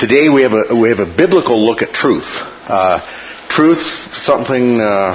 Today we have a biblical look at truth. Truth, something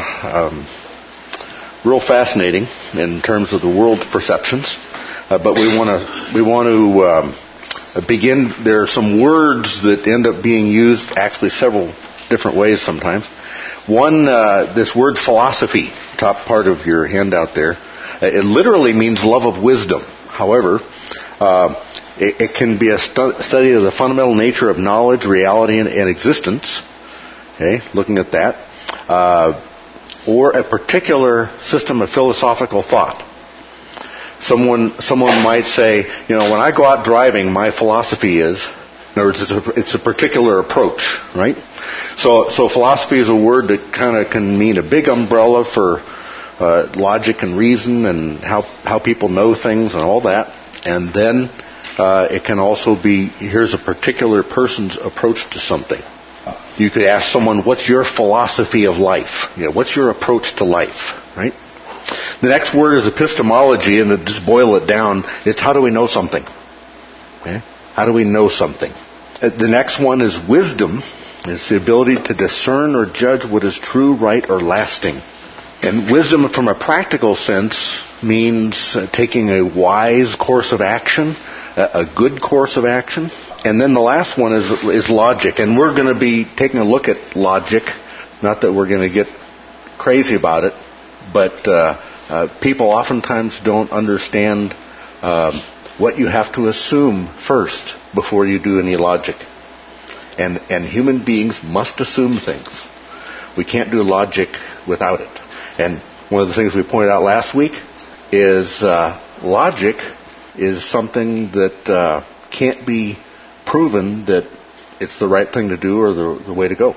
real fascinating in terms of the world's perceptions. But we want to begin. There are some words that end up being used actually several different ways sometimes. One, this word philosophy, top part of your handout there, it literally means love of wisdom. However, it can be a study of the fundamental nature of knowledge, reality, and existence. Okay, looking at that. Or a particular system of philosophical thought. Someone might say, when I go out driving, my philosophy is, in other words, it's a particular approach, right? So philosophy is a word that kind of can mean a big umbrella for logic and reason and how people know things and all that. And then it can also be, here's a particular person's approach to something. You could ask someone, what's your philosophy of life? What's your approach to life, right? The next word is epistemology, and to just boil it down, it's how do we know something? Okay? How do we know something? The next one is wisdom. It's the ability to discern or judge what is true, right, or lasting. And wisdom from a practical sense means taking a wise course of action, a good course of action. And then the last one is logic. And we're going to be taking a look at logic. Not that we're going to get crazy about it, but people oftentimes don't understand what you have to assume first before you do any logic. And human beings must assume things. We can't do logic without it. And one of the things we pointed out last week is logic is something that can't be proven that it's the right thing to do or the way to go.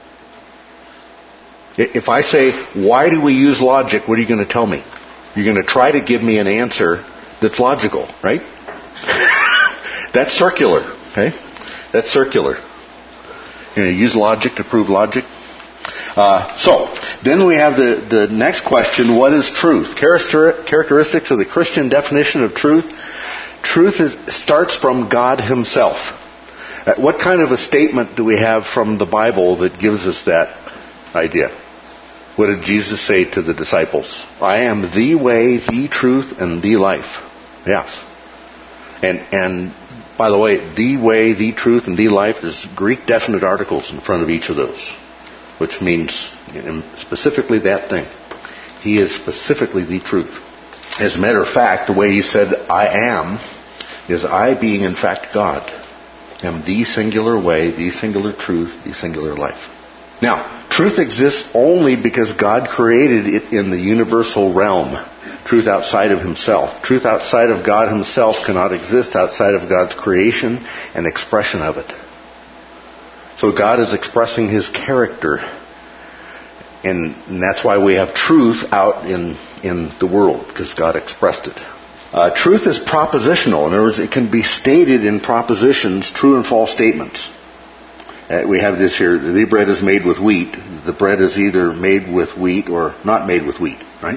If I say, why do we use logic, what are you going to tell me? You're going to try to give me an answer that's logical, right? That's circular, okay? That's circular. You're going to use logic to prove logic. So, then we have the next question, what is truth? Characteristics of the Christian definition of truth. Truth starts from God Himself. What kind of a statement do we have from the Bible that gives us that idea? What did Jesus say to the disciples? I am the way, the truth, and the life. Yes. And by the way, the way, the truth, and the life is Greek definite articles in front of each of those, which means specifically that thing. He is specifically the truth. As a matter of fact, the way He said, I am, is I being in fact God, am the singular way, the singular truth, the singular life. Now, truth exists only because God created it in the universal realm. Truth outside of Himself. Truth outside of God Himself cannot exist outside of God's creation and expression of it. So God is expressing His character. And that's why we have truth out in the world, because God expressed it. Truth is propositional. In other words, it can be stated in propositions, true and false statements. We have this here, the bread is made with wheat. The bread is either made with wheat or not made with wheat, right?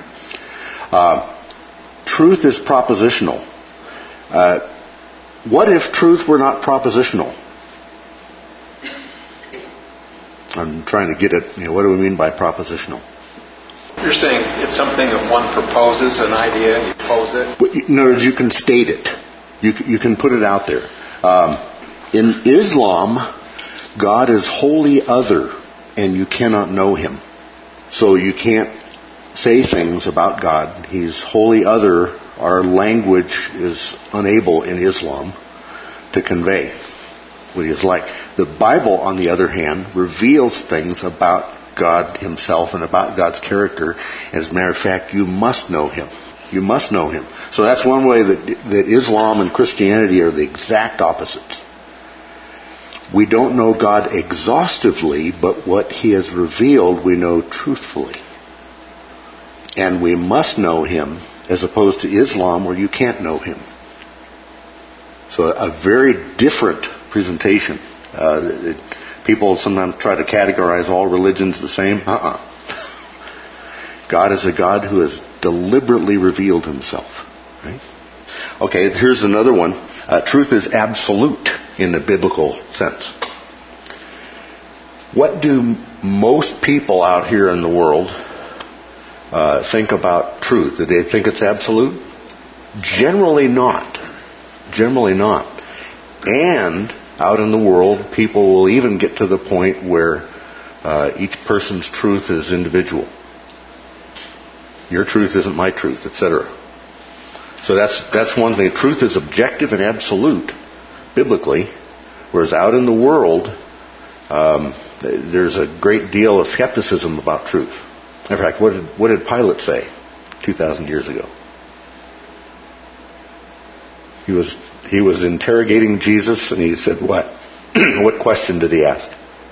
Truth is propositional. What if truth were not propositional? I'm trying to get at, what do we mean by propositional? You're saying it's something that one proposes, an idea, and you pose it? In other words, you can state it. You can put it out there. In Islam, God is wholly other, and you cannot know Him. So you can't say things about God. He's wholly other. Our language is unable in Islam to convey what He is like. The Bible, on the other hand, reveals things about God Himself and about God's character. As a matter of fact, you must know Him. You must know Him. So that's one way that Islam and Christianity are the exact opposites. We don't know God exhaustively, but what He has revealed we know truthfully. And we must know Him, as opposed to Islam where you can't know Him. So a very different presentation. People sometimes try to categorize all religions the same. God is a God who has deliberately revealed Himself. Right? Okay, here's another one. Truth is absolute in the biblical sense. What do most people out here in the world think about truth? Do they think it's absolute? Generally not. Generally not. And out in the world, people will even get to the point where each person's truth is individual. Your truth isn't my truth, etc. So that's one thing. Truth is objective and absolute, biblically, whereas out in the world, there's a great deal of skepticism about truth. In fact, what did Pilate say 2,000 years ago? He was interrogating Jesus, and he said, what? What question did he ask?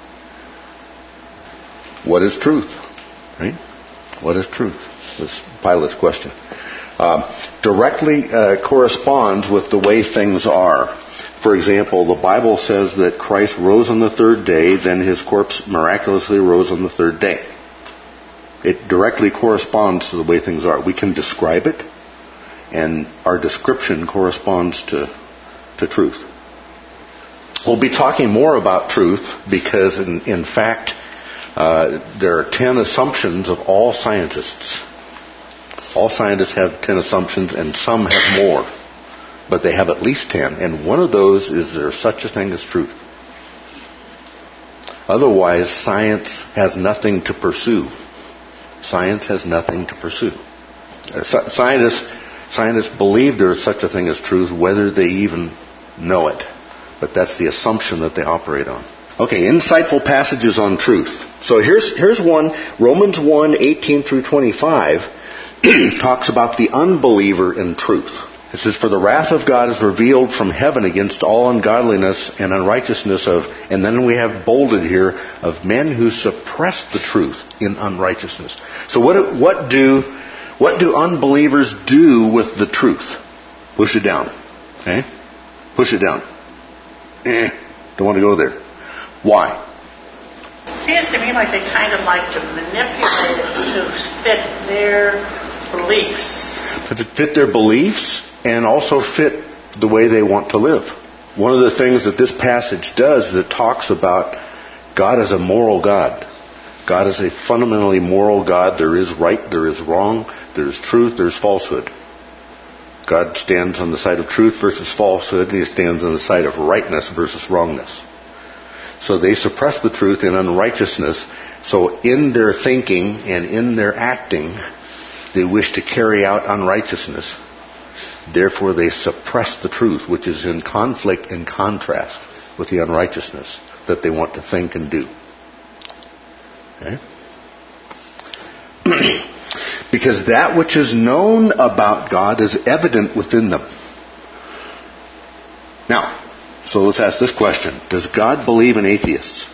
What is truth? Right? What is truth? Was Pilate's question. Directly corresponds with the way things are. For example, the Bible says that Christ rose on the third day, then his corpse miraculously rose on the third day. It directly corresponds to the way things are. We can describe it, and our description corresponds to truth. We'll be talking more about truth because, in fact, there are 10 assumptions of all scientists. All scientists have 10 assumptions, and some have more. But they have at least 10. And one of those is there such a thing as truth. Otherwise, science has nothing to pursue. Science has nothing to pursue. Scientists believe there is such a thing as truth, whether they even know it. But that's the assumption that they operate on. Okay, insightful passages on truth. So here's one, Romans 1:18 through 25, talks about the unbeliever in truth. It says, "For the wrath of God is revealed from heaven against all ungodliness and unrighteousness of," and then we have bolded here, "of men who suppress the truth in unrighteousness." So what do unbelievers do with the truth? Push it down. Okay? Push it down. Don't want to go there. Why? Seems to me like they kind of like to manipulate it to fit their beliefs. To fit their beliefs and also fit the way they want to live. One of the things that this passage does is it talks about God as a moral God. God is a fundamentally moral God. There is right, there is wrong, there is truth, there is falsehood. God stands on the side of truth versus falsehood, and he stands on the side of rightness versus wrongness. So they suppress the truth in unrighteousness. So in their thinking and in their acting, they wish to carry out unrighteousness. Therefore, they suppress the truth, which is in conflict and contrast with the unrighteousness that they want to think and do. Okay? Because that which is known about God is evident within them. Now, so let's ask this question. Does God believe in atheists?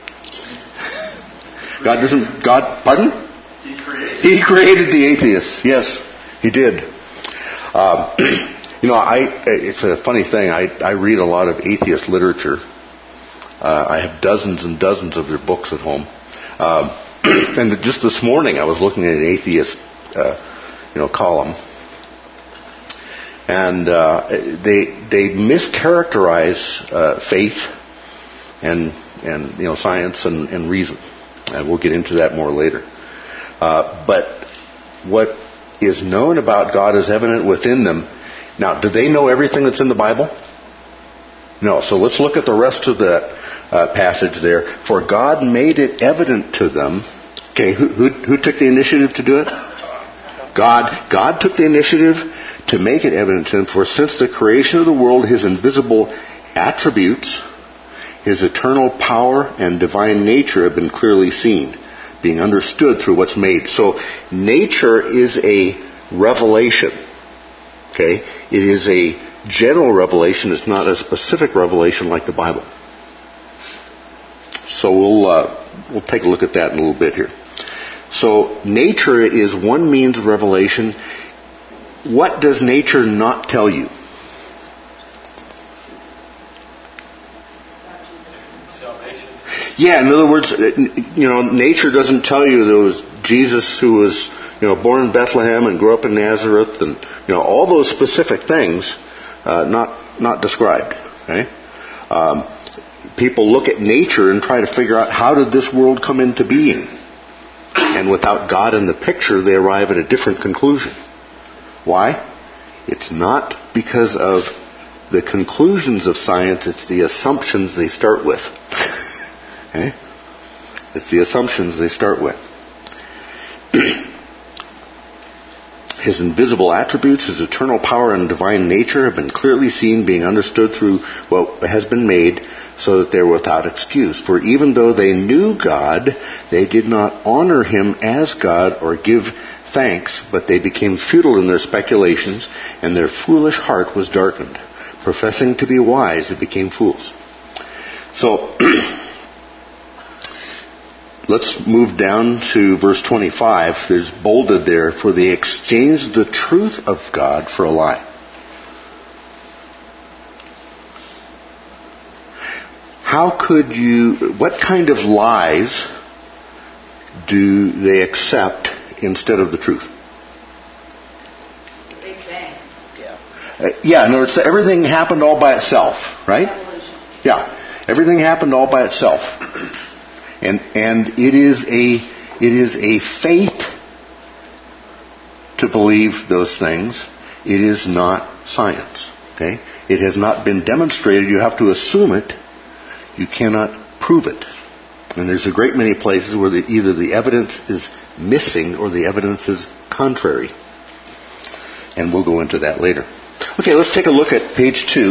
Pardon? He created the atheists. Yes, he did. It's a funny thing. I read a lot of atheist literature. I have dozens and dozens of their books at home. And just this morning I was looking at an atheist, column. And they mischaracterize faith and science and reason. And we'll get into that more later. But what is known about God is evident within them. Now, do they know everything that's in the Bible? No. So let's look at the rest of the passage there. For God made it evident to them. Okay, who took the initiative to do it? God took the initiative to make it evident to them. For since the creation of the world, his invisible attributes, his eternal power and divine nature have been clearly seen, being understood through what's made. So nature is a revelation. Okay? It is a general revelation. It's not a specific revelation like the Bible. So we'll take a look at that in a little bit here. So nature is one means of revelation. What does nature not tell you? Salvation. Yeah, in other words, nature doesn't tell you there was Jesus who was, born in Bethlehem and grew up in Nazareth, and all those specific things, not described. Okay, people look at nature and try to figure out how did this world come into being. And without God in the picture, they arrive at a different conclusion. Why? It's not because of the conclusions of science, it's the assumptions they start with. Okay? It's the assumptions they start with. His invisible attributes, his eternal power and divine nature have been clearly seen, being understood through what has been made, so that they are without excuse. For even though they knew God, they did not honor him as God or give thanks, but they became futile in their speculations, and their foolish heart was darkened. Professing to be wise, they became fools. So, let's move down to verse 25. There's bolded there, for they exchanged the truth of God for a lie. What kind of lies do they accept instead of the truth? Big Bang. Yeah, in other words, everything happened all by itself, right? Evolution. Yeah, everything happened all by itself. And it is a faith to believe those things. It is not science. Okay? It has not been demonstrated. You have to assume it. You cannot prove it. And there's a great many places where either the evidence is missing or the evidence is contrary. And we'll go into that later. Okay, let's take a look at page 2.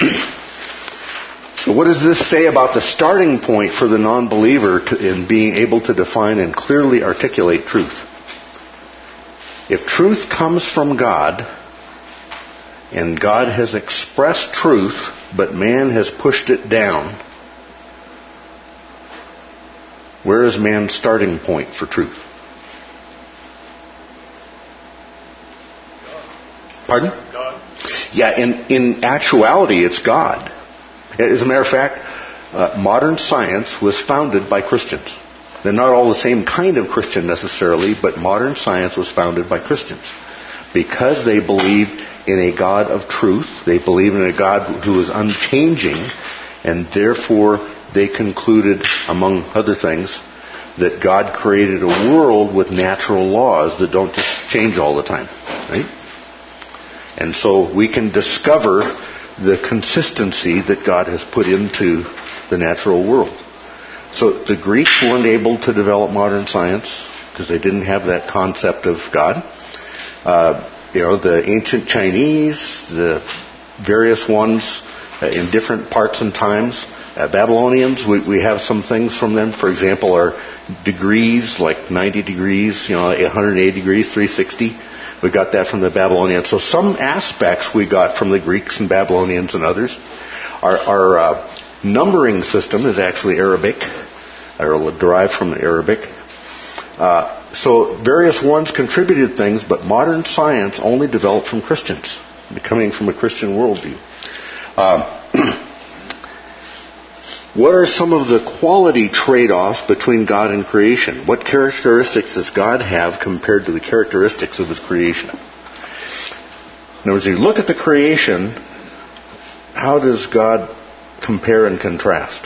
So what does this say about the starting point for the non-believer in being able to define and clearly articulate truth? If truth comes from God, and God has expressed truth, but man has pushed it down, where is man's starting point for truth? Pardon? God. Yeah, in actuality, it's God. As a matter of fact, modern science was founded by Christians. They're not all the same kind of Christian necessarily, but modern science was founded by Christians. Because they believed in a God of truth, they believed in a God who is unchanging, and therefore they concluded, among other things, that God created a world with natural laws that don't just change all the time. Right? And so we can discover the consistency that God has put into the natural world. So the Greeks weren't able to develop modern science because they didn't have that concept of God. The ancient Chinese, the various ones in different parts and times. Babylonians, we have some things from them. For example, our degrees, like 90 degrees, 180 degrees, 360. We got that from the Babylonians. So some aspects we got from the Greeks and Babylonians and others. Our numbering system is actually Arabic, or derived from Arabic. So various ones contributed things, but modern science only developed from Christians, coming from a Christian worldview. What are some of the quality trade-offs between God and creation? What characteristics does God have compared to the characteristics of His creation? In other words, you look at the creation, how does God compare and contrast?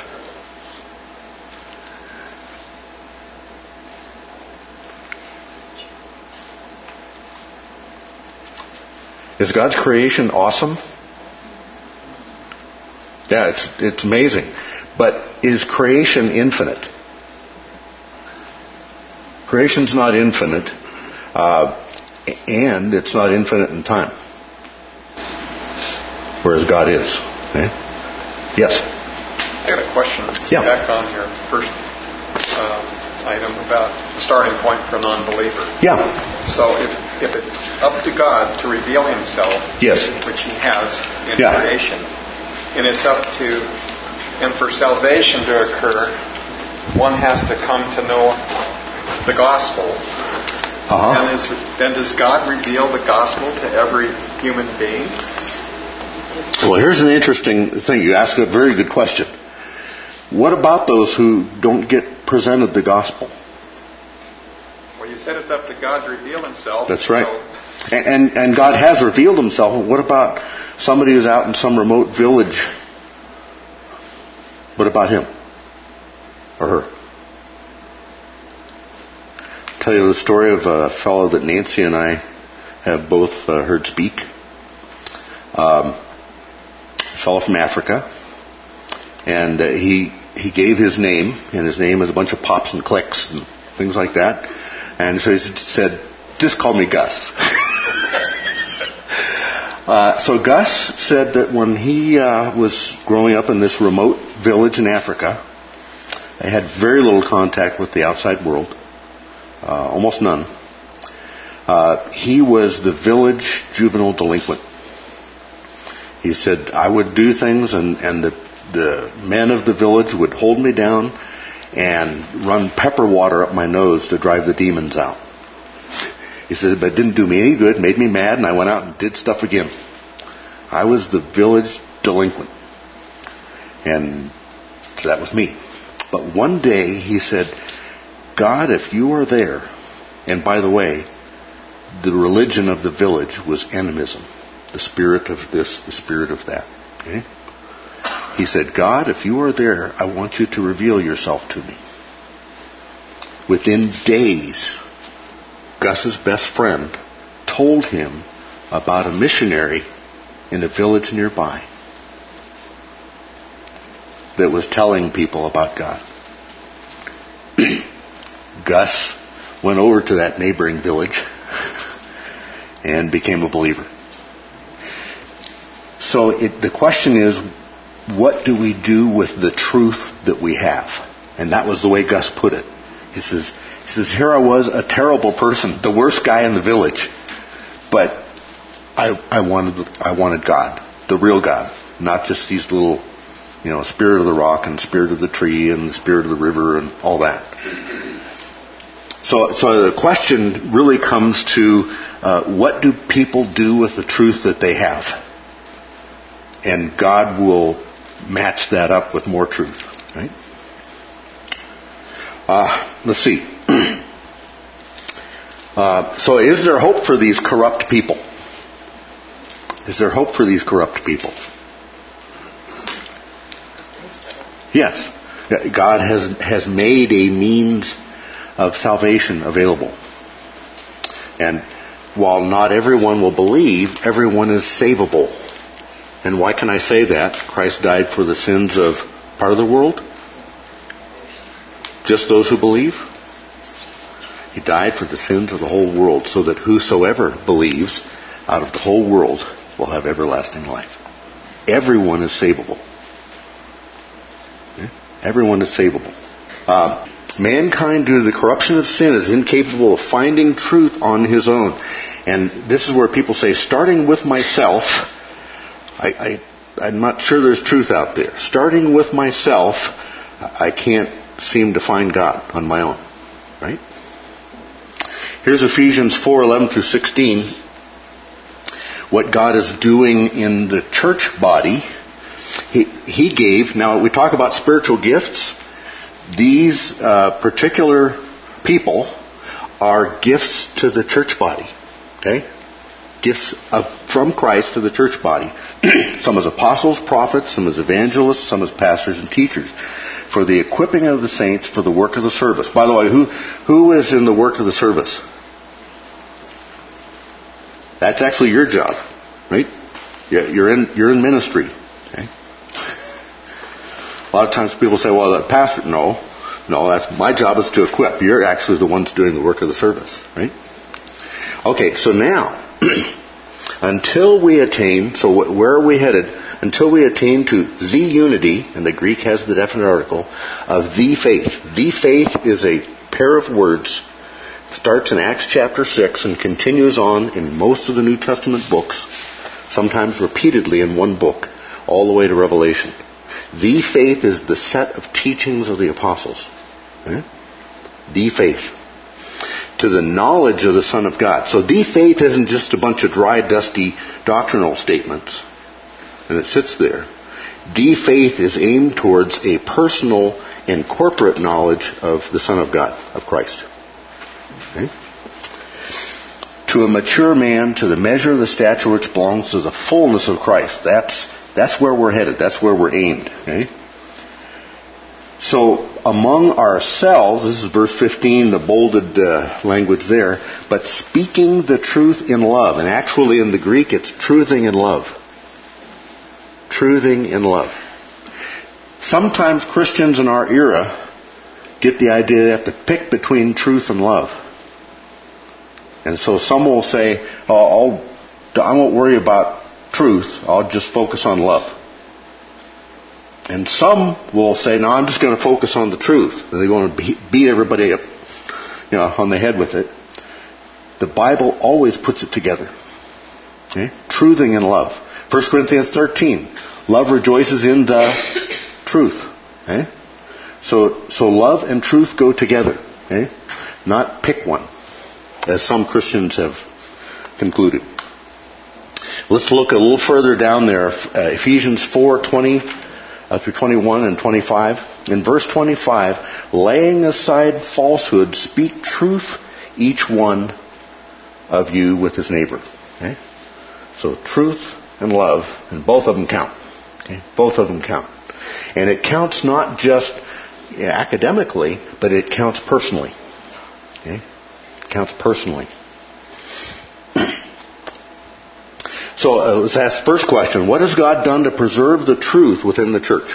Is God's creation awesome? Yeah, it's amazing. But is creation infinite? Creation's not infinite, and it's not infinite in time. Whereas God is. Okay? Yes? I got a question. Yeah. Back on your first item about the starting point for a non-believer. Yeah. So if it's up to God to reveal Himself, Yes. which He has in Yeah. creation, and it's up to, and for salvation to occur, one has to come to know the gospel. And does God reveal the gospel to every human being? Well, here's an interesting thing. You ask a very good question. What about those who don't get presented the gospel? Well, you said it's up to God to reveal Himself. That's right. So, And God has revealed Himself. What about somebody who's out in some remote village What about him? Or her? I'll tell you the story of a fellow that Nancy and I have both heard speak. A fellow from Africa. And he gave his name, and his name is a bunch of pops and clicks and things like that. And so he said, just call me Gus. So Gus said that when he was growing up in this remote village in Africa, he had very little contact with the outside world, almost none. He was the village juvenile delinquent. He said, I would do things and the men of the village would hold me down and run pepper water up my nose to drive the demons out. He said, but it didn't do me any good, made me mad, and I went out and did stuff again. I was the village delinquent. And so that was me. But one day he said, God, if you are there, and by the way, the religion of the village was animism. The spirit of this, the spirit of that. Okay? He said, God, if you are there, I want you to reveal yourself to me. Within days, Gus's best friend told him about a missionary in a village nearby that was telling people about God. Gus went over to that neighboring village and became a believer. So the question is, what do we do with the truth that we have? And that was the way Gus put it. He says, here I was, a terrible person, the worst guy in the village. But I wanted God, the real God, not just these little, spirit of the rock and spirit of the tree and the spirit of the river and all that. So the question really comes to what do people do with the truth that they have? And God will match that up with more truth, right? Let's see. So is there hope for these corrupt people? Is there hope for these corrupt people? Yes. God has made a means of salvation available. And while not everyone will believe, everyone is savable. And why can I say that? Christ died for the sins of part of the world? Just those who believe? He died for the sins of the whole world, so that whosoever believes out of the whole world will have everlasting life. Everyone is savable. Okay? Everyone is savable. Mankind, due to the corruption of sin, is incapable of finding truth on his own. And this is where people say, starting with myself, I'm not sure there's truth out there. Starting with myself, I can't seem to find God on my own. Right? Here's Ephesians 4:11 through 16. What God is doing in the church body. He gave, now we talk about spiritual gifts. These particular people are gifts to the church body. Okay? Gifts from Christ to the church body. Some as apostles, prophets, some as evangelists, some as pastors and teachers. For the equipping of the saints for the work of the service. By the way, who is in the work of the service? That's actually your job, right? You're in ministry. Okay? A lot of times people say, well, the pastor, no, that's my job is to equip. You're actually the ones doing the work of the service, right? Okay, so now, until we attain, so where are we headed? Until we attain to the unity, and the Greek has the definite article, of the faith. The faith is a pair of words. It starts in Acts chapter 6 and continues on in most of the New Testament books, sometimes repeatedly in one book, all the way to Revelation. The faith is the set of teachings of the apostles. Okay? The faith. To the knowledge of the Son of God. So the faith isn't just a bunch of dry, dusty doctrinal statements. And it sits there. The faith is aimed towards a personal and corporate knowledge of the Son of God, of Christ. Okay? To a mature man, to the measure of the stature which belongs to the fullness of Christ. That's where we're headed. That's where we're aimed. Okay? So among ourselves, this is verse 15, the bolded language there, but speaking the truth in love. And actually in the Greek, it's truthing in love. Truthing in love. Sometimes Christians in our era get the idea they have to pick between truth and love. And so some will say, I won't worry about truth, I'll just focus on love. And some will say, no, I'm just going to focus on the truth. And they're going to beat everybody up, on the head with it. The Bible always puts it together. Okay? Truthing in love. 1 Corinthians 13. Love rejoices in the truth. Okay? So love and truth go together. Okay? Not pick one, as some Christians have concluded. Let's look a little further down there. Ephesians 4:20 through 21 and 25. In verse 25, laying aside falsehood, speak truth, each one of you with his neighbor. Okay? So truth and love, and both of them count. Okay? Both of them count. And it counts not just academically, but it counts personally. Okay? It counts personally. So let's ask the first question. What has God done to preserve the truth within the church?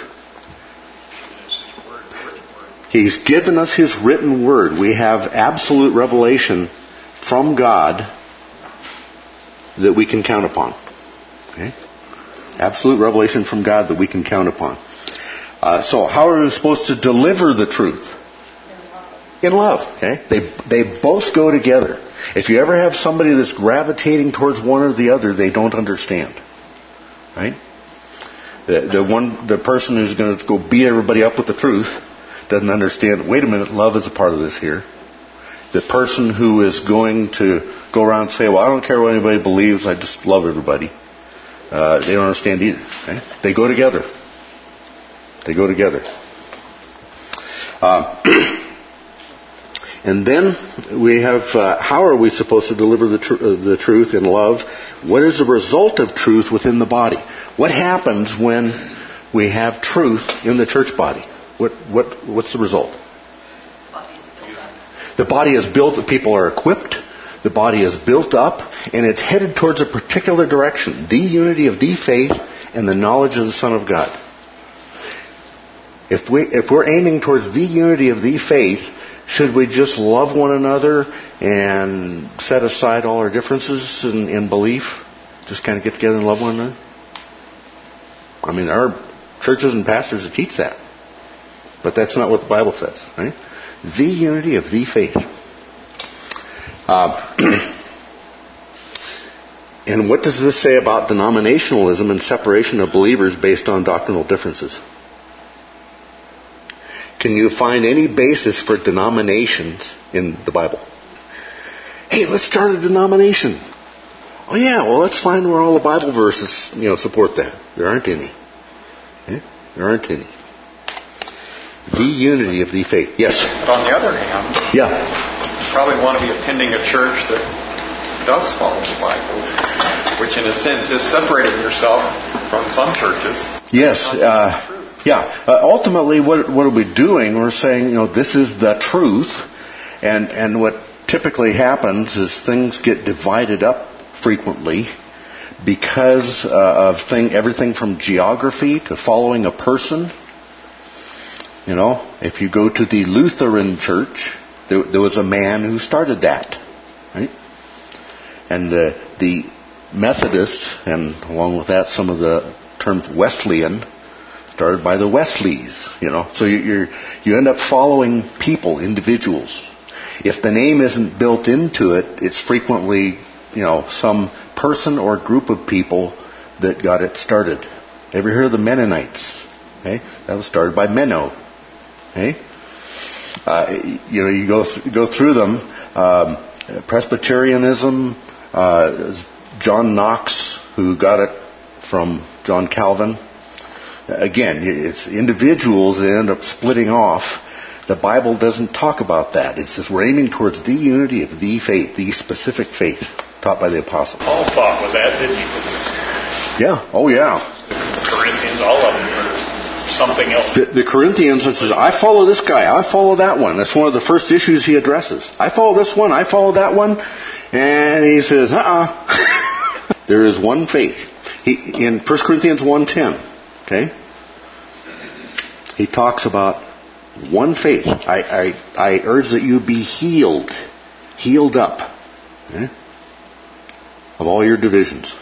He's given us His written word. We have absolute revelation from God that we can count upon. Okay? Absolute revelation from God that we can count upon. So how are we supposed to deliver the truth? In love. Okay? They both go together. If you ever have somebody that's gravitating towards one or the other, they don't understand. Right? The person who's going to go beat everybody up with the truth doesn't understand, wait a minute, love is a part of this here. The person who is going to go around and say, well, I don't care what anybody believes, I just love everybody. They don't understand either. Okay? They go together. They go together. And then we have, how are we supposed to deliver the truth in love? What is the result of truth within the body? What happens when we have truth in the church body? What's the result? The body is built, the people are equipped, the body is built up, and it's headed towards a particular direction. The unity of the faith and the knowledge of the Son of God. If we're aiming towards the unity of the faith, should we just love one another and set aside all our differences in belief? Just kind of get together and love one another? I mean, there are churches and pastors that teach that. But that's not what the Bible says. Right? The unity of the faith. And what does this say about denominationalism and separation of believers based on doctrinal differences? Can you find any basis for denominations in the Bible? Hey, let's start a denomination. Oh yeah, well let's find where all the Bible verses, support that. There aren't any. Okay? There aren't any. The unity of the faith. Yes? But on the other hand, you probably want to be attending a church that does follow the Bible, which in a sense is separating yourself from some churches. Yes. Ultimately, what are we doing? We're saying, this is the truth. And what typically happens is things get divided up frequently because of everything from geography to following a person. If you go to the Lutheran church, there was a man who started that, right? And the Methodists, and along with that, some of the terms Wesleyan, started by the Wesleys. So you end up following people, individuals. If the name isn't built into it, it's frequently some person or group of people that got it started. Ever hear of the Mennonites? Okay, that was started by Menno. Okay? You go through them. Presbyterianism, John Knox, who got it from John Calvin. Again, it's individuals that end up splitting off. The Bible doesn't talk about that. It says we're aiming towards the unity of the faith, the specific faith taught by the apostles. Paul fought with that, didn't he? Yeah. Oh, yeah. The Corinthians, all of them were something else. The Corinthians says, I follow this guy, I follow that one. That's one of the first issues he addresses. I follow this one, I follow that one. And he says, there is one faith. In 1 Corinthians 1:10, okay, he talks about one faith. I urge that you be healed up, okay, of all your divisions.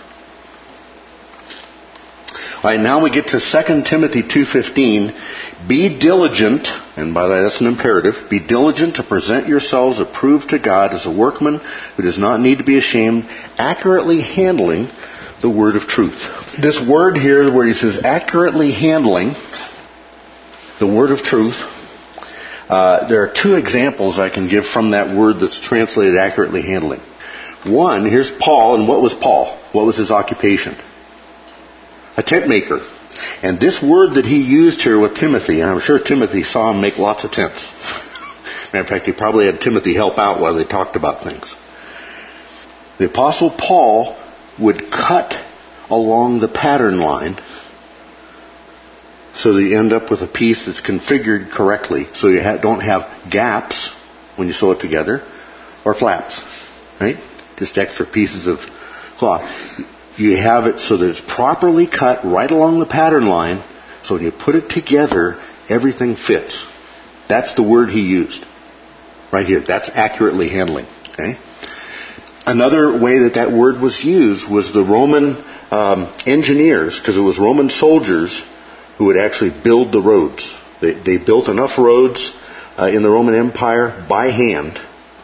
All right, now we get to 2 Timothy 2:15. Be diligent, and by that that's an imperative, be diligent to present yourselves approved to God as a workman who does not need to be ashamed, accurately handling the word of truth. This word here where he says accurately handling the word of truth, there are two examples I can give from that word that's translated accurately handling. One, here's Paul, and what was Paul? What was his occupation? A tent maker. And this word that he used here with Timothy, and I'm sure Timothy saw him make lots of tents. Matter of fact, he probably had Timothy help out while they talked about things. The Apostle Paul would cut along the pattern line so that you end up with a piece that's configured correctly, so you don't have gaps when you sew it together, or flaps, right? Just extra pieces of cloth. You have it so that it's properly cut right along the pattern line, so when you put it together, everything fits. That's the word he used. Right here. That's accurately handling. Okay? Another way that word was used was the Roman engineers, because it was Roman soldiers who would actually build the roads. They built enough roads in the Roman Empire by hand,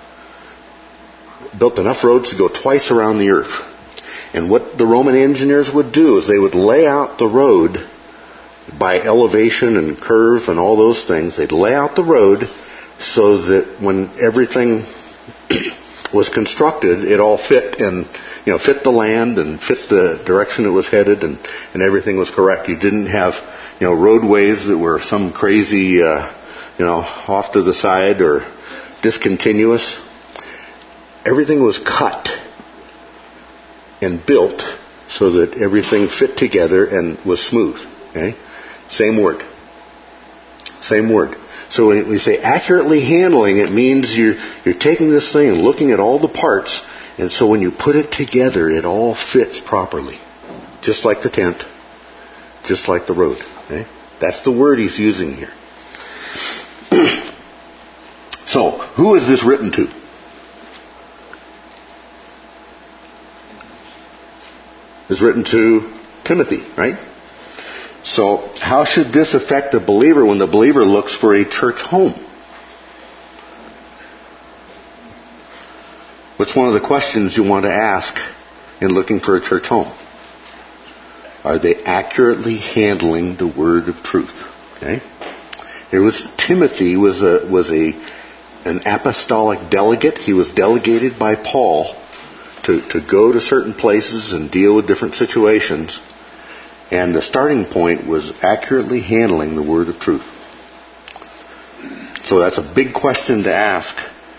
built enough roads to go twice around the earth. And what the Roman engineers would do is they would lay out the road by elevation and curve and all those things. They'd lay out the road so that when everything was constructed, it all fit and fit the land and fit the direction it was headed, and everything was correct. You didn't have roadways that were some crazy off to the side or discontinuous. Everything was cut and built so that everything fit together and was smooth. Okay? Same word. So when we say accurately handling, it means you're taking this thing and looking at all the parts, and so when you put it together, it all fits properly. Just like the tent, just like the road. Okay? That's the word he's using here. So, who is this written to? It's written to Timothy, right? So, how should this affect the believer when the believer looks for a church home? What's one of the questions you want to ask in looking for a church home? Are they accurately handling the word of truth? Okay? Timothy was an apostolic delegate. He was delegated by Paul to go to certain places and deal with different situations. And the starting point was accurately handling the word of truth. So that's a big question to ask,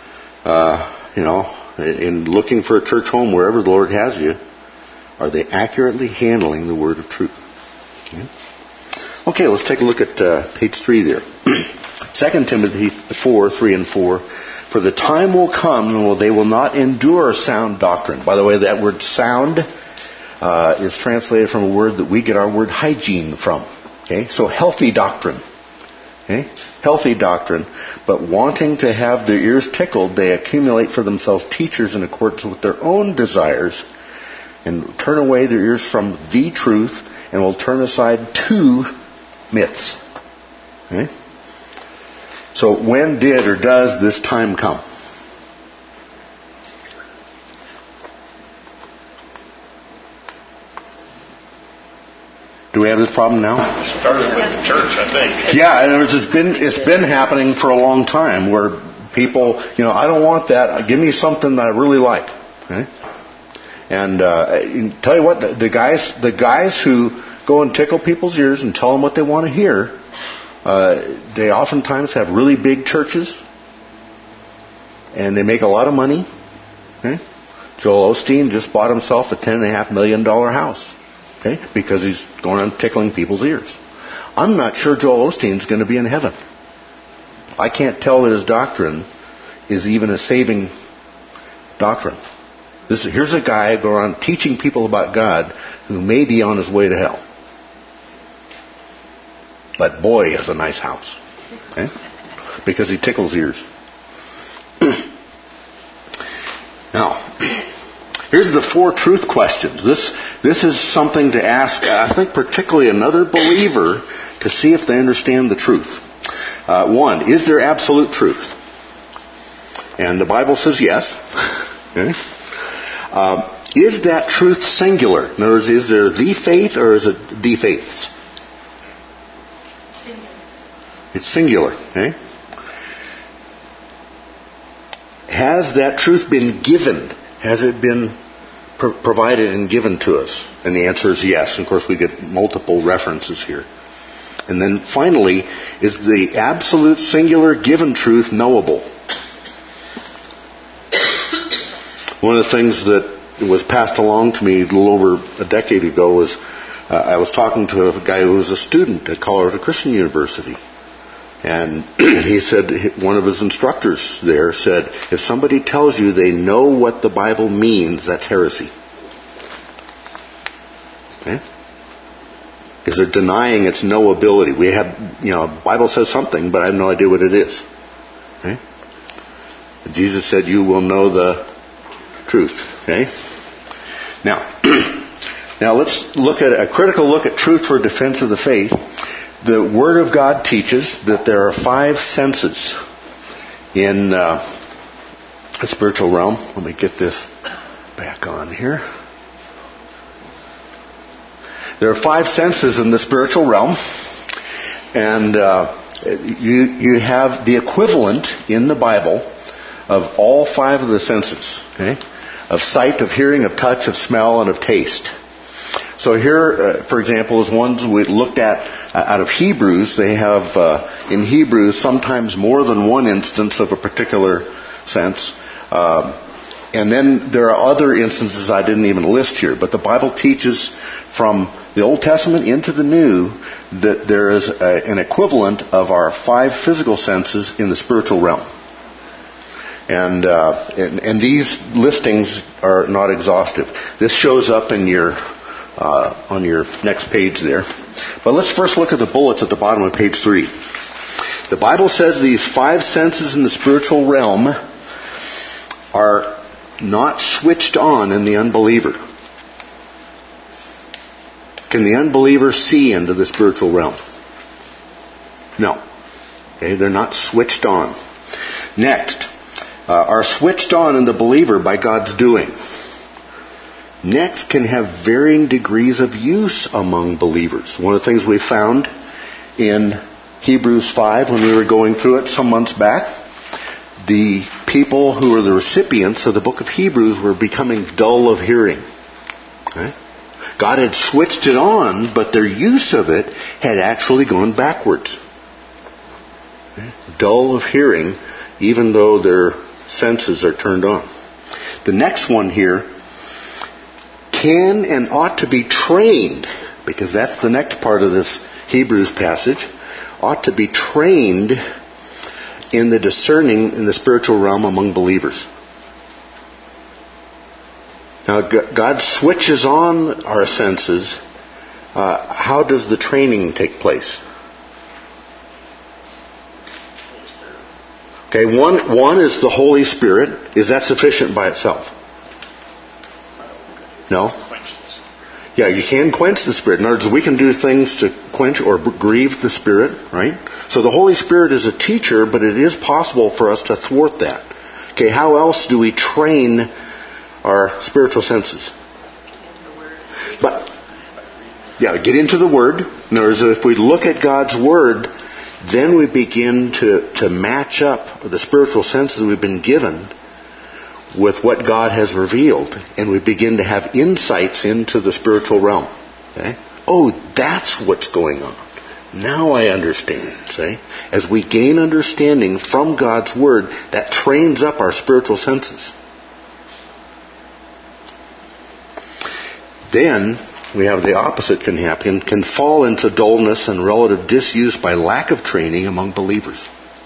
in looking for a church home wherever the Lord has you. Are they accurately handling the word of truth? Okay, let's take a look at page 3 there. 2 Timothy 4:3 and 4. For the time will come when they will not endure sound doctrine. By the way, that word sound is translated from a word that we get our word hygiene from. Okay, so healthy doctrine. Okay, healthy doctrine. But wanting to have their ears tickled, they accumulate for themselves teachers in accordance with their own desires, and turn away their ears from the truth, and will turn aside to myths. Okay? So when did or does this time come? Do we have this problem now? It started with the church, I think. Yeah, and it's been happening for a long time where people, I don't want that. Give me something that I really like. Okay? And tell you what, the guys who go and tickle people's ears and tell them what they want to hear, they oftentimes have really big churches, and they make a lot of money. Okay? Joel Osteen just bought himself a $10.5 million house, okay, because he's going on tickling people's ears. I'm not sure Joel Osteen's going to be in heaven. I can't tell that his doctrine is even a saving doctrine. Here's a guy going around teaching people about God who may be on his way to hell. But boy, he has a nice house. Okay? Because he tickles ears. Now, here's the 4 truth questions. This is something to ask, I think, particularly another believer to see if they understand the truth. 1, is there absolute truth? And the Bible says yes. Okay? Is that truth singular? In other words, is there the faith or is it the faiths? It's singular. Okay? Has that truth been given? Has it been provided and given to us? And the answer is yes. Of course, we get multiple references here. And then finally, is the absolute singular given truth knowable? One of the things that was passed along to me a little over a decade ago was I was talking to a guy who was a student at Colorado Christian University. And he said, one of his instructors there said, if somebody tells you they know what the Bible means, that's heresy. Okay? Because they're denying its knowability. We have, the Bible says something, but I have no idea what it is. Okay? Jesus said, you will know the truth. Okay? Now let's look at a critical look at truth for defense of the faith. The Word of God teaches that there are 5 senses in the spiritual realm. Let me get this back on here. There are 5 senses in the spiritual realm, and you have the equivalent in the Bible of all 5 of the senses, okay? Of sight, of hearing, of touch, of smell, and of taste. So here, for example, is ones we looked at out of Hebrews. They have, in Hebrews, sometimes more than one instance of a particular sense. And then there are other instances I didn't even list here. But the Bible teaches from the Old Testament into the New that there is an equivalent of our 5 physical senses in the spiritual realm. And these listings are not exhaustive. This shows up in your on your next page there. But let's first look at the bullets at the bottom of page 3. The Bible says these 5 senses in the spiritual realm are not switched on in the unbeliever. Can the unbeliever see into the spiritual realm? No. Okay, they're not switched on. Next, are switched on in the believer by God's doing. Next, can have varying degrees of use among believers. One of the things we found in Hebrews 5 when we were going through it some months back, the people who were the recipients of the book of Hebrews were becoming dull of hearing. Okay? God had switched it on, but their use of it had actually gone backwards. Okay? Dull of hearing, even though their senses are turned on. The next one here, can and ought to be trained, because that's the next part of this Hebrews passage, ought to be trained in the discerning in the spiritual realm among believers. Now, God switches on our senses. How does the training take place? Okay, one is the Holy Spirit. Is that sufficient by itself? No? Yeah, you can quench the Spirit. In other words, we can do things to quench or grieve the Spirit, right? So the Holy Spirit is a teacher, but it is possible for us to thwart that. Okay, how else do we train our spiritual senses? But, yeah, get into the Word. In other words, if we look at God's Word, then we begin to match up the spiritual senses we've been given with what God has revealed, and we begin to have insights into the spiritual realm. Okay? Oh, that's what's going on. Now I understand. See? As we gain understanding from God's Word, that trains up our spiritual senses. Then, we have the opposite can happen, can fall into dullness and relative disuse by lack of training among believers.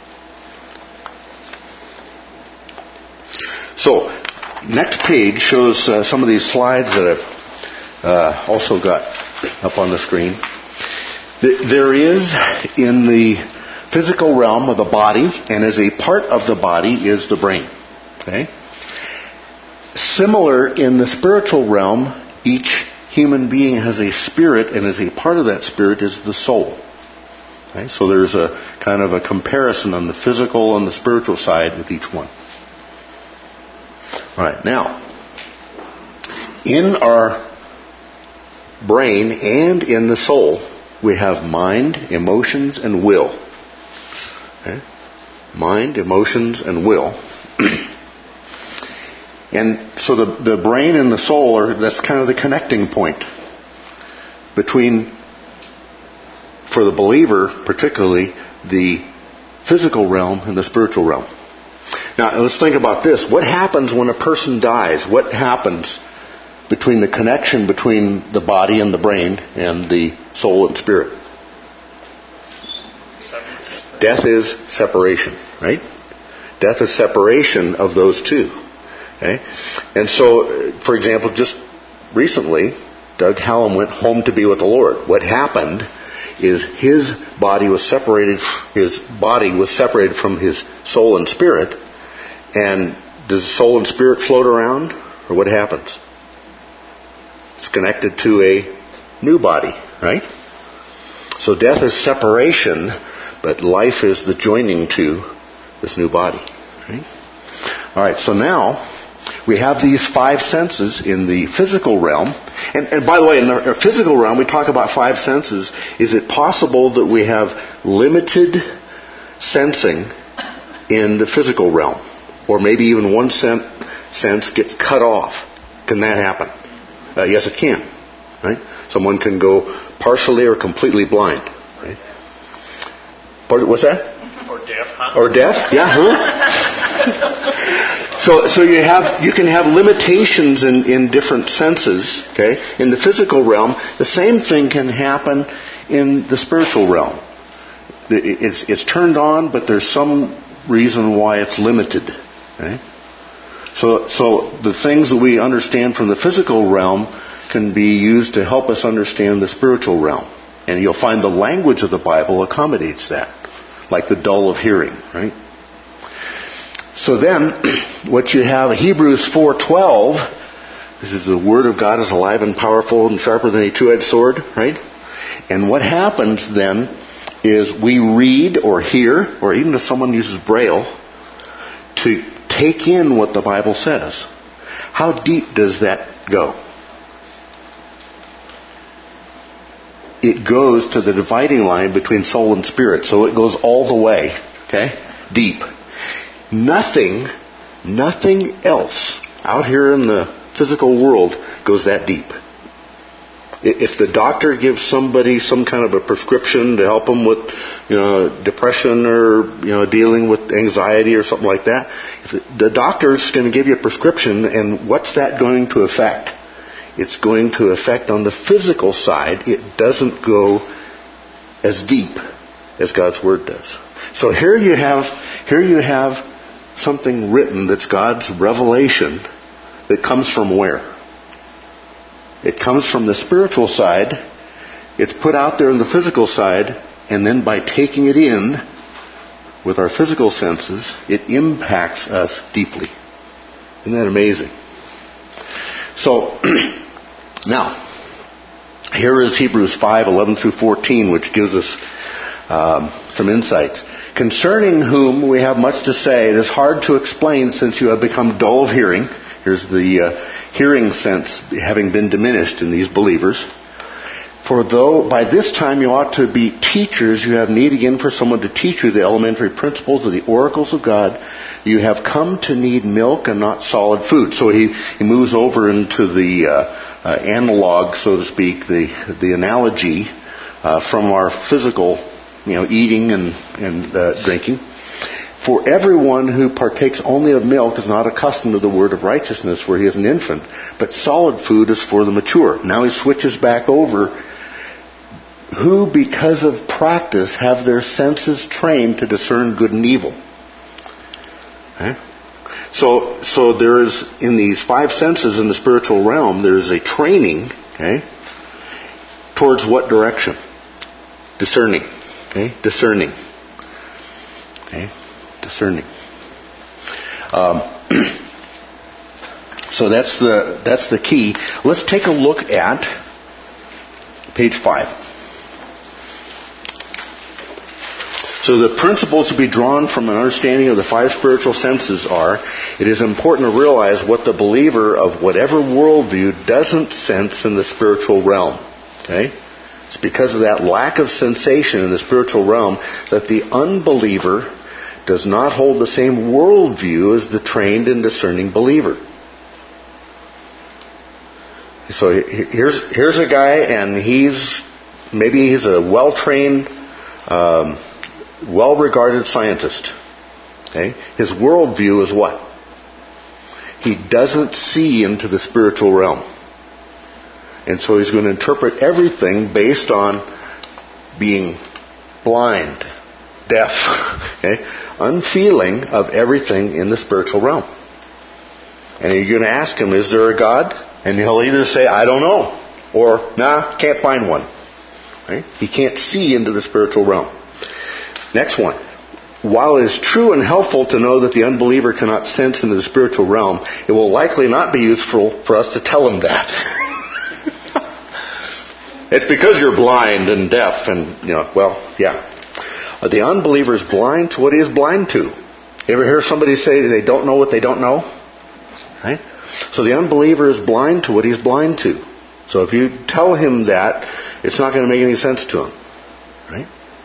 So, next page shows some of these slides that I've also got up on the screen. There is, in the physical realm of the body, and as a part of the body, is the brain. Okay? Similar in the spiritual realm, each human being has a spirit, and as a part of that spirit is the soul. Okay? So there's a kind of a comparison on the physical and the spiritual side with each one. All right, now, in our brain and in the soul, we have mind, emotions, and will. Okay? Mind, emotions, and will. And so the brain and the soul that's kind of the connecting point between, for the believer particularly, the physical realm and the spiritual realm. Now, let's think about this. What happens when a person dies? What happens between the connection between the body and the brain and the soul and spirit? Death is separation, right? Death is separation of those two. Okay? And so, for example, just recently, Doug Hallam went home to be with the Lord. What happened is his body was separated from his soul and spirit. And does soul and spirit float around? Or what happens? It's connected to a new body, right? So death is separation, but life is the joining to this new body. Right? All right, so now we have these five senses in the physical realm. And by the way, in the physical realm, we talk about five senses. Is it possible that we have limited sensing in the physical realm? Or maybe even one sense gets cut off. Can that happen? Yes, it can. Right? Someone can go partially or completely blind. Right? What's that? Or deaf, huh? Or deaf? Yeah. Huh? So you can have limitations in different senses. Okay. In the physical realm, the same thing can happen in the spiritual realm. It's turned on, but there's some reason why it's limited. Okay? So the things that we understand from the physical realm can be used to help us understand the spiritual realm. And you'll find the language of the Bible accommodates that. Like the dull of hearing, right? So then, what you have, Hebrews 4:12, this is the Word of God is alive and powerful and sharper than a two-edged sword, right? And what happens then is we read or hear, or even if someone uses Braille, to take in what the Bible says. How deep does that go? It goes to the dividing line between soul and spirit. So it goes all the way, okay? Deep. Nothing else out here in the physical world goes that deep. If the doctor gives somebody some kind of a prescription to help them with, depression or, dealing with anxiety or something like that, the doctor's going to give you a prescription, and what's that going to affect? It's going to affect on the physical side. It doesn't go as deep as God's Word does. So here you have something written that's God's revelation that comes from where? It comes from the spiritual side. It's put out there in the physical side, and then by taking it in with our physical senses, it impacts us deeply. Isn't that amazing? So, now, here is Hebrews 5:11 through 14, which gives us some insights. Concerning whom we have much to say, it is hard to explain since you have become dull of hearing. Here's the hearing sense having been diminished in these believers. For though by this time you ought to be teachers, you have need again for someone to teach you the elementary principles of the oracles of God. You have come to need milk and not solid food. So he moves over into the analog, so to speak, the analogy from our physical, eating and drinking. For everyone who partakes only of milk is not accustomed to the word of righteousness, where he is an infant, but solid food is for the mature. Now he switches back over. Who, because of practice, have their senses trained to discern good and evil. Okay? So there is, in these 5 senses in the spiritual realm, there is a training, okay, towards what direction? Discerning. Okay? Discerning. Okay? Discerning. So that's the key. Let's take a look at page 5. So the principles to be drawn from an understanding of the 5 spiritual senses are: it is important to realize what the believer of whatever worldview doesn't sense in the spiritual realm. Okay? It's because of that lack of sensation in the spiritual realm that the unbeliever does not hold the same worldview as the trained and discerning believer. So here's a guy, and he's a well-trained, well-regarded scientist. Okay? His worldview is what? He doesn't see into the spiritual realm. And so he's going to interpret everything based on being blind, deaf, okay? Unfeeling of everything in the spiritual realm. And you're going to ask him, is there a God? And he'll either say, I don't know, or, nah, can't find one. Right? He can't see into the spiritual realm. Next one. While it is true and helpful to know that the unbeliever cannot sense into the spiritual realm, it will likely not be useful for us to tell him that. It's because you're blind and deaf and, the unbeliever is blind to what he is blind to. You ever hear somebody say they don't know what they don't know? Right? So the unbeliever is blind to what he's blind to. So if you tell him that, it's not going to make any sense to him. Right?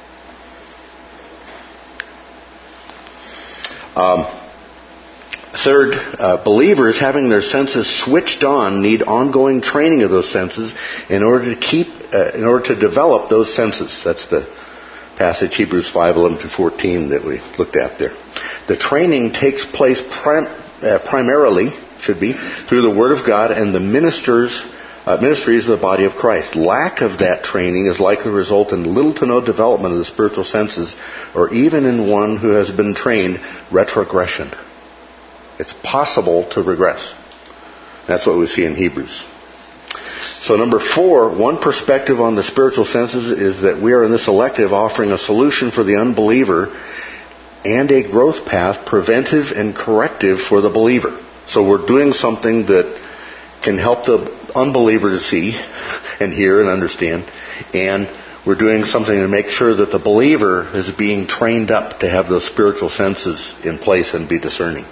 Third, believers having their senses switched on need ongoing training of those senses in order to develop those senses. That's the passage, Hebrews 5:11-14, that we looked at there. The training takes place primarily, through the Word of God and the ministries of the body of Christ. Lack of that training is likely to result in little to no development of the spiritual senses, or even in one who has been trained, retrogression. It's possible to regress. That's what we see in Hebrews. So number 4, one perspective on the spiritual senses is that we are in this elective offering a solution for the unbeliever and a growth path, preventive and corrective for the believer. So we're doing something that can help the unbeliever to see and hear and understand, and we're doing something to make sure that the believer is being trained up to have those spiritual senses in place and be discerning.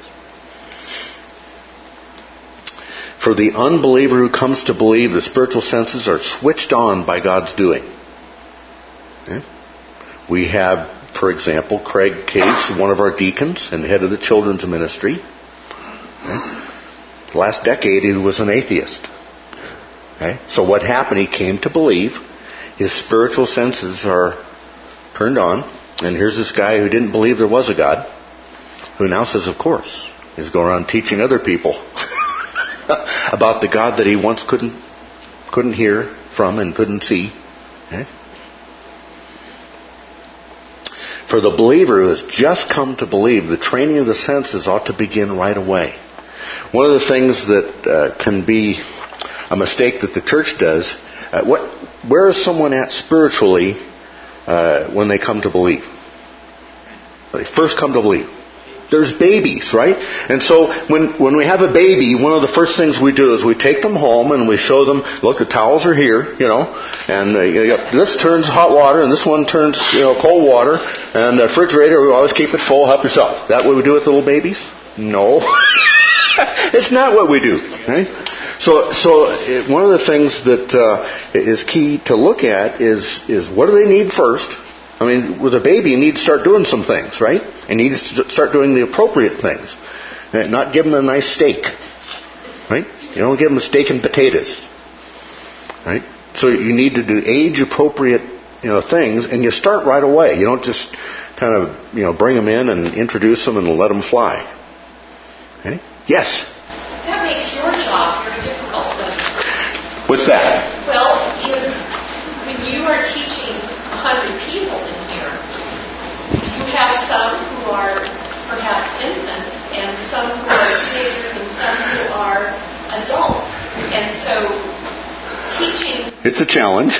For the unbeliever who comes to believe, the spiritual senses are switched on by God's doing. Okay? We have, for example, Craig Case, one of our deacons and head of the children's ministry. Okay? Last decade, he was an atheist. Okay? So what happened? He came to believe. His spiritual senses are turned on. And here's this guy who didn't believe there was a God, who now says, of course. He's going around teaching other people about the God that he once couldn't hear from and couldn't see. Okay? For the believer who has just come to believe, the training of the senses ought to begin right away. One of the things that can be a mistake that the church does, where is someone at spiritually when they come to believe? When they first come to believe. There's babies, right? And so when we have a baby, one of the first things we do is we take them home and we show them, look, the towels are here, and this turns hot water and this one turns, cold water, and the refrigerator, we always keep it full, help yourself. That what we do with little babies? No. It's not what we do, right? So one of the things that is key to look at is what do they need first? I mean, with a baby, you need to start doing some things, right? And you need to start doing the appropriate things. Not give them a nice steak, right? You don't give them a steak and potatoes, right? So you need to do age-appropriate things, and you start right away. You don't just kind of bring them in and introduce them and let them fly. Okay? Yes. That makes your job very difficult, doesn't it? What's that? Well, when you are teaching 100 people in here, you have some who are perhaps infants, and some who are teenagers, and some who are adults. And so, teaching... It's a challenge.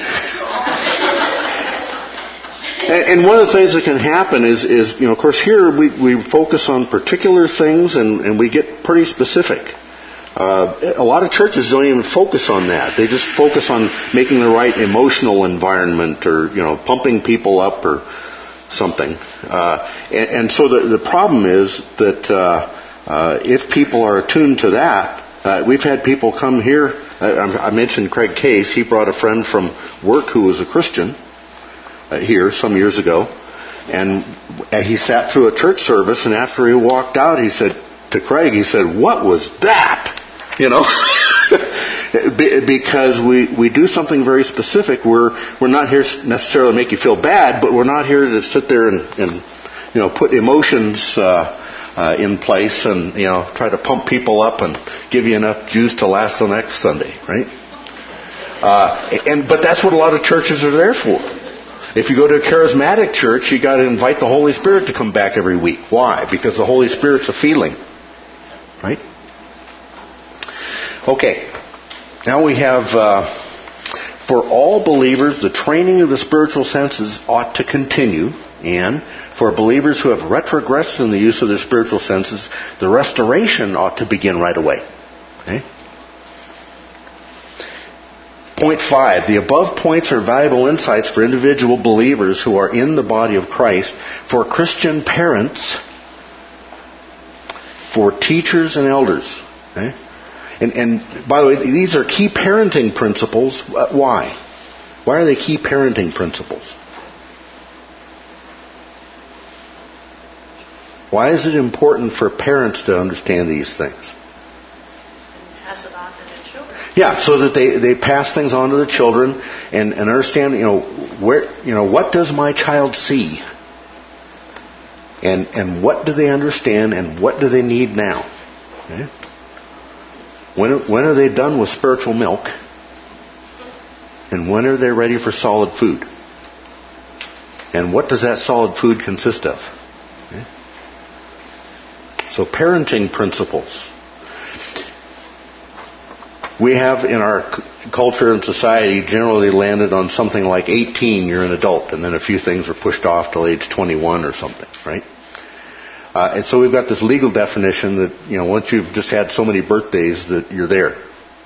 And one of the things that can happen is of course, here we focus on particular things and we get pretty specific. A lot of churches don't even focus on that. They just focus on making the right emotional environment or, pumping people up or something. And so the problem is that if people are attuned to that, we've had people come here. I mentioned Craig Case. He brought a friend from work who was a Christian here some years ago, and he sat through a church service, and after he walked out, he said to Craig, he said, "What was that?" Because we do something very specific. We're not here necessarily to make you feel bad, but we're not here to sit there and put emotions in place and try to pump people up and give you enough juice to last the next Sunday, right? But that's what a lot of churches are there for. If you go to a charismatic church, you got to invite the Holy Spirit to come back every week. Why? Because the Holy Spirit's a feeling, right? Okay. Now we have, for all believers, the training of the spiritual senses ought to continue, and for believers who have retrogressed in the use of their spiritual senses, the restoration ought to begin right away. Okay? Point 5. The above points are valuable insights for individual believers who are in the body of Christ, for Christian parents, for teachers and elders. Okay? And by the way, these are key parenting principles. Why? Why are they key parenting principles? Why is it important for parents to understand these things? Pass it on to the children. Yeah, so that they pass things on to the children and understand, what does my child see? And what do they understand and what do they need now? Okay? When are they done with spiritual milk? And when are they ready for solid food? And what does that solid food consist of? Okay? So parenting principles. We have in our culture and society generally landed on something like 18, you're an adult, and then a few things are pushed off till age 21 or something, right? And so we've got this legal definition that, once you've just had so many birthdays that you're there.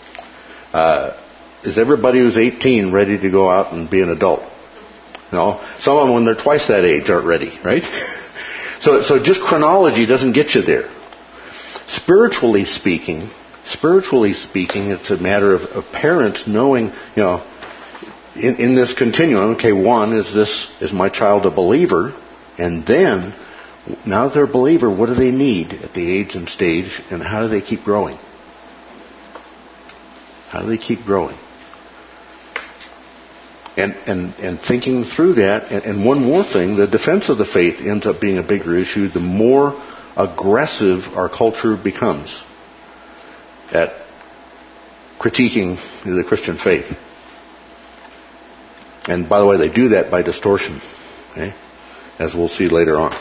Is everybody who's 18 ready to go out and be an adult? No. Some of them, when they're twice that age, aren't ready, right? So just chronology doesn't get you there. Spiritually speaking, it's a matter of parents knowing, in this continuum, okay, one, is my child a believer? And then, now that they're a believer, what do they need at the age and stage, and how do they keep growing? How do they keep growing? And thinking through that, and one more thing, the defense of the faith ends up being a bigger issue the more aggressive our culture becomes at critiquing the Christian faith. And by the way, they do that by distortion, okay? As we'll see later on.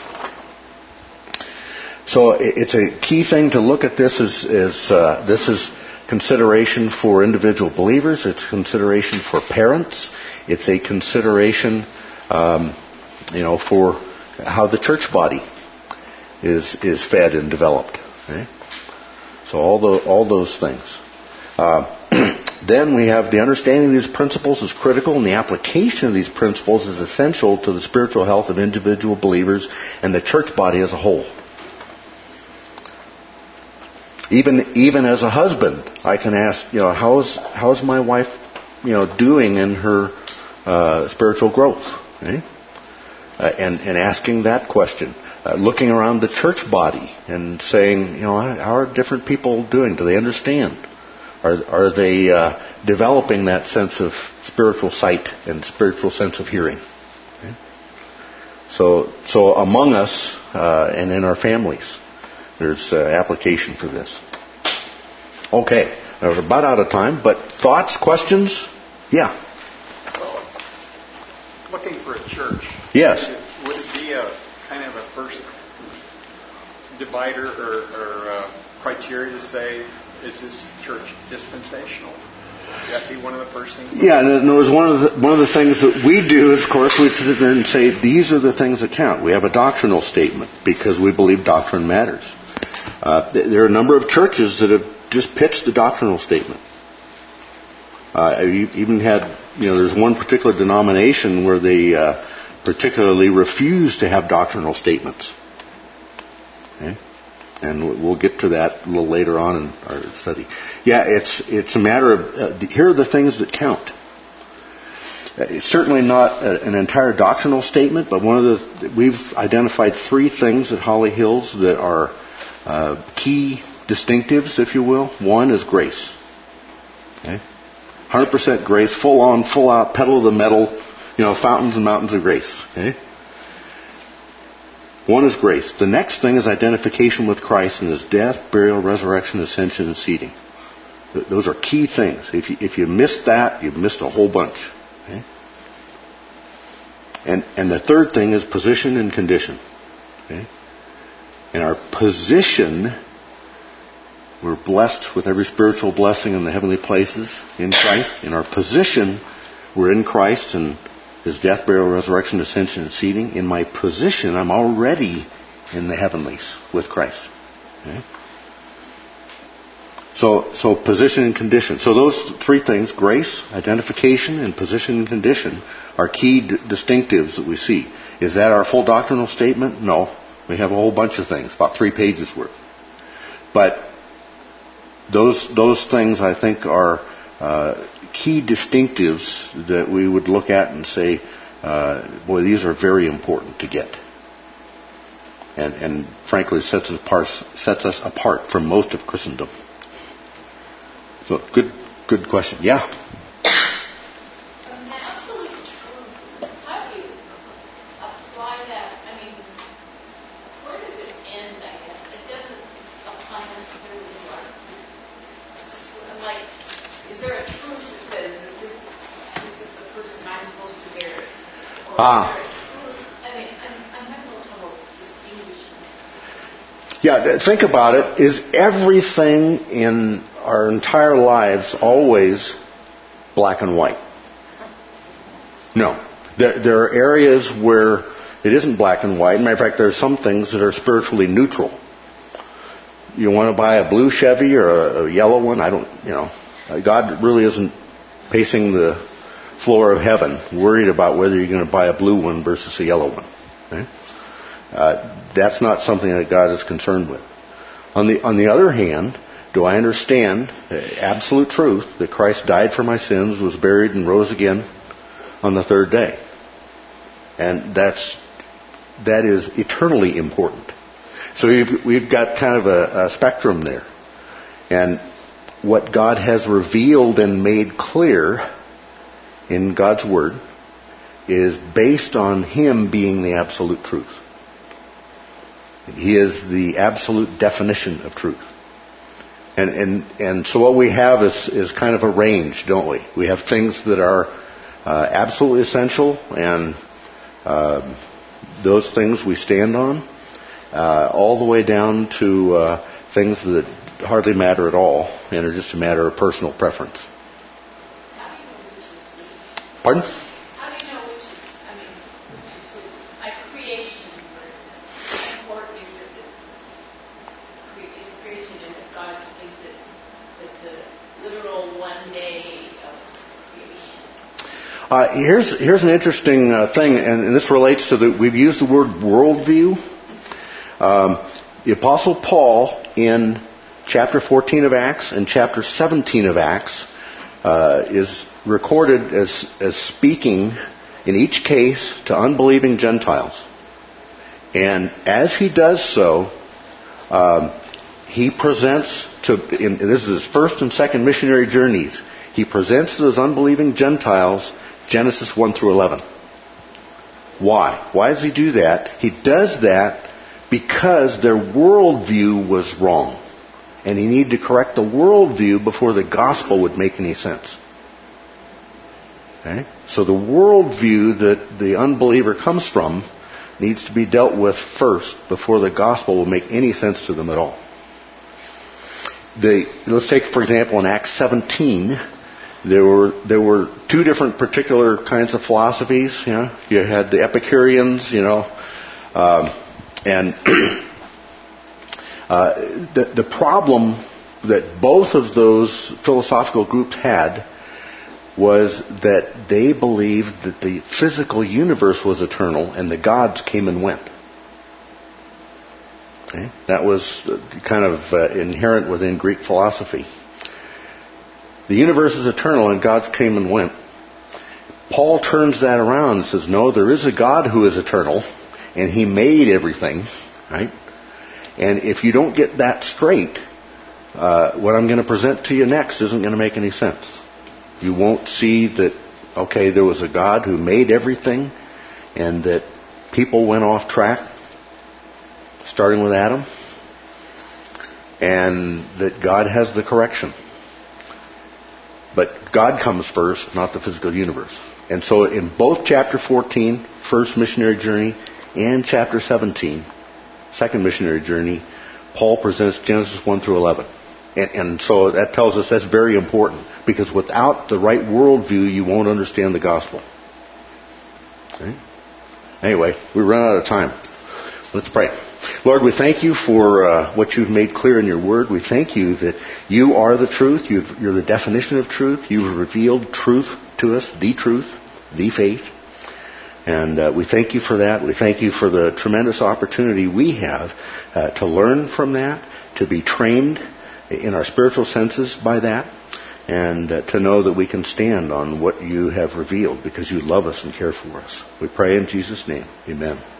So it's a key thing to look at this as this is consideration for individual believers. It's consideration for parents. It's a consideration, for how the church body is fed and developed. Okay? So all those things. Then we have the understanding of these principles is critical, and the application of these principles is essential to the spiritual health of individual believers and the church body as a whole. Even as a husband, I can ask, how's my wife, doing in her spiritual growth? Okay? And asking that question. Looking around the church body and saying, how are different people doing? Do they understand Are they developing that sense of spiritual sight and spiritual sense of hearing? Okay. So among us and in our families, there's application for this. Okay, we're about out of time, but thoughts, questions? Yeah. So, looking for a church. Yes. Would it be a kind of a first divider or criteria to say, is this church dispensational? Would that be one of the first things? Yeah, and there was one of the things that we do is, of course, we sit there and say, these are the things that count. We have a doctrinal statement because we believe doctrine matters. There are a number of churches that have just pitched the doctrinal statement. You even had, there's one particular denomination where they particularly refuse to have doctrinal statements. Okay? And we'll get to that a little later on in our study. Yeah, it's a matter of, here are the things that count. It's certainly not an entire doctrinal statement, but we've identified 3 things at Holly Hills that are key distinctives, if you will. One is grace. Okay? 100% grace, full on, full out, pedal to the metal, fountains and mountains of grace. Okay? One is grace. The next thing is identification with Christ in His death, burial, resurrection, ascension, and seating. Those are key things. If you miss that, you've missed a whole bunch. Okay? And the third thing is position and condition. Okay? In our position, we're blessed with every spiritual blessing in the heavenly places in Christ. In our position, we're in Christ and His death, burial, resurrection, ascension, and seating. In my position, I'm already in the heavenlies with Christ. Okay? So position and condition. So those 3 things, grace, identification, and position and condition, are key distinctives that we see. Is that our full doctrinal statement? No. We have a whole bunch of things, about 3 pages worth. But those things, I think, are key distinctives that we would look at and say, boy, these are very important to get. And frankly, sets us apart from most of Christendom. So, good question. Yeah? The absolute truth, how do you apply that? I mean, where does it end, I guess? It doesn't apply necessarily to our situation. Like, is there a truth that says that this is the person I'm supposed to marry? Or is there a truth? I mean, I'm having a little trouble distinguishing it. Yeah, think about it. Is everything in our entire lives always black and white? No. There are areas where it isn't black and white. Matter of fact, there are some things that are spiritually neutral. You want to buy a blue Chevy or a yellow one? God really isn't pacing the floor of heaven worried about whether you're going to buy a blue one versus a yellow one. Okay? That's not something that God is concerned with. On the other hand, do I understand absolute truth that Christ died for my sins, was buried, and rose again on the 3rd day? And that is eternally important. So we've got kind of a spectrum there. And what God has revealed and made clear in God's Word is based on Him being the absolute truth. He is the absolute definition of truth. And so what we have is kind of a range, don't we? We have things that are absolutely essential, and those things we stand on, all the way down to things that hardly matter at all and are just a matter of personal preference. How do you know which is Pardon? How do you know which is like creation, for example? Or is creation in that God thinks that the literal one day of creation? Here's an interesting thing, and this relates to we've used the word worldview. The Apostle Paul in chapter 14 of Acts and chapter 17 of Acts is recorded as speaking in each case to unbelieving Gentiles. And as he does so, he presents this is his first and second missionary journeys, he presents to those unbelieving Gentiles Genesis 1 through 11. Why? Why does he do that? He does that because their worldview was wrong. And he needed to correct the worldview before the gospel would make any sense. Okay? So the worldview that the unbeliever comes from needs to be dealt with first before the gospel will make any sense to them at all. Let's take, for example, in Acts 17, there were two different particular kinds of philosophies. You know, you had the Epicureans, and the problem that both of those philosophical groups had was that they believed that the physical universe was eternal and the gods came and went. Okay? That was kind of inherent within Greek philosophy. The universe is eternal and gods came and went. Paul turns that around and says, no, there is a God who is eternal and he made everything, right? And if you don't get that straight, what I'm going to present to you next isn't going to make any sense. You won't see that, okay, there was a God who made everything and that people went off track, starting with Adam, and that God has the correction. But God comes first, not the physical universe. And so in both chapter 14, first missionary journey, and chapter 17, second missionary journey, Paul presents Genesis 1 through 11. And so that tells us that's very important, because without the right worldview, you won't understand the gospel. Okay? Anyway, we run out of time. Let's pray. Lord, we thank you for what you've made clear in your word. We thank you that you are the truth. You're the definition of truth. You've revealed truth to us, the faith. And we thank you for that. We thank you for the tremendous opportunity we have to learn from that, to be trained in our spiritual senses by that, and to know that we can stand on what you have revealed because you love us and care for us. We pray in Jesus' name. Amen.